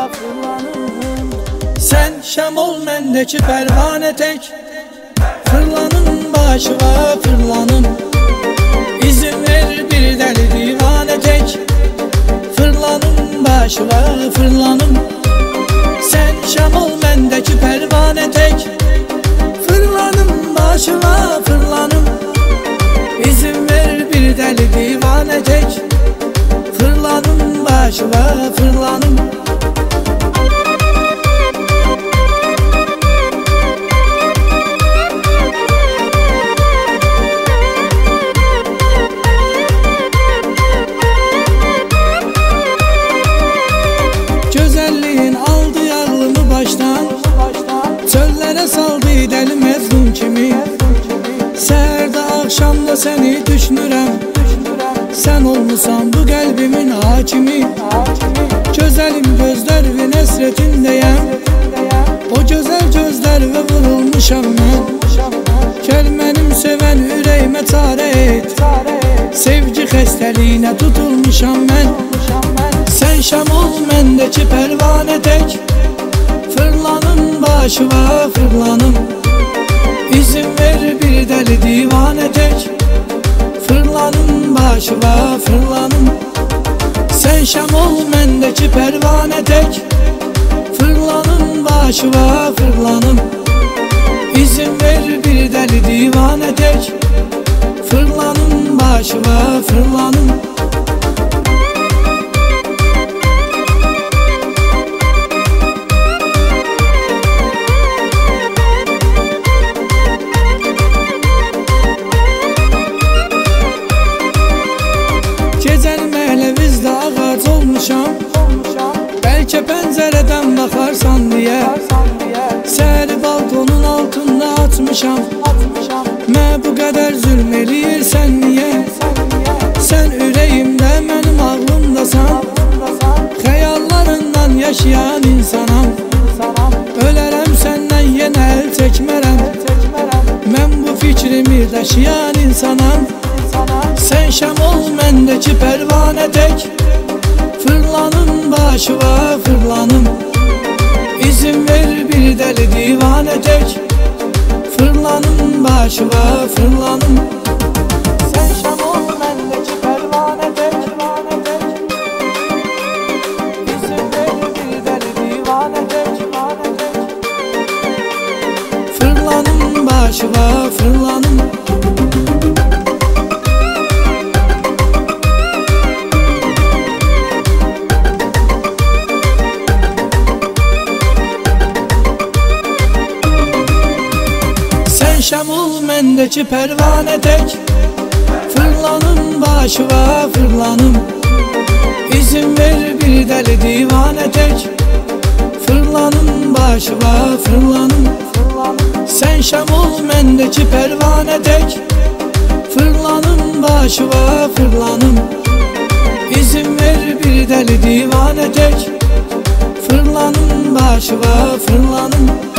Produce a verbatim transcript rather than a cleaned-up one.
fırlanım. Sen şam ol mendeki pervane tek, fırlanın başıma fırlanım. İzin ver bir deli divane tek, fırlanın başıma fırlanım. Sen şam ol mendeki pervane tek, fırlanın başıma fırlanım. İzin ver bir deli divane tek, fırlanın başıma fırlanım. Güzelliğin aldı yağlımı baştan, çöllere saldı deli mezun kimi. Səhərdə akşamda seni düşünürəm, sen olmusan bu kalbimin hakimi. Güzelim gözlerinin esretindeyim, o güzel gözlerine vurulmuşam ben. Gel benim seven yüreğime çare et, sevgi xəstəliyinə tutulmuşam ben. Sen şam ol mendeki pervane tek, fırlanım başıma fırlanım. İzin ver bir deli divane tek, fırlanım başıma fırlanım. Sen şam ol mendeki pervane tek, fırlanım başıma fırlanım. İzin ver bir deli divane tek, fırlanım başıma fırlanım. Belki pencereden bakarsan diye, seni balkonun altında atmışam. Mən bu kadar zulm eləyirsən niye? Sen yüreğimde benim ağlımdasan, hayallarından yaşayan insanam. Ölərəm senden yenə el çekmerem, mən bu fikrimi daşıyan insanam. Sen şam ol mendeki pervane tek, fırlanım başıma fırlanım. İzin ver bir deli divane tek, fırlanım başıma fırlanım. Sen şam ol mendeki pervane tek, İzin ver bir deli divane tek, fırlanım başıma fırlanım. Şam ol mendeki pervane tek, fırlanım başıma fırlanım. İzin ver bir deli divane tek, fırlanım başıma fırlanım. Sen şam ol mendeki pervane tek, fırlanım başıma fırlanım. İzin ver bir deli divane tek, fırlanım başıma fırlanım.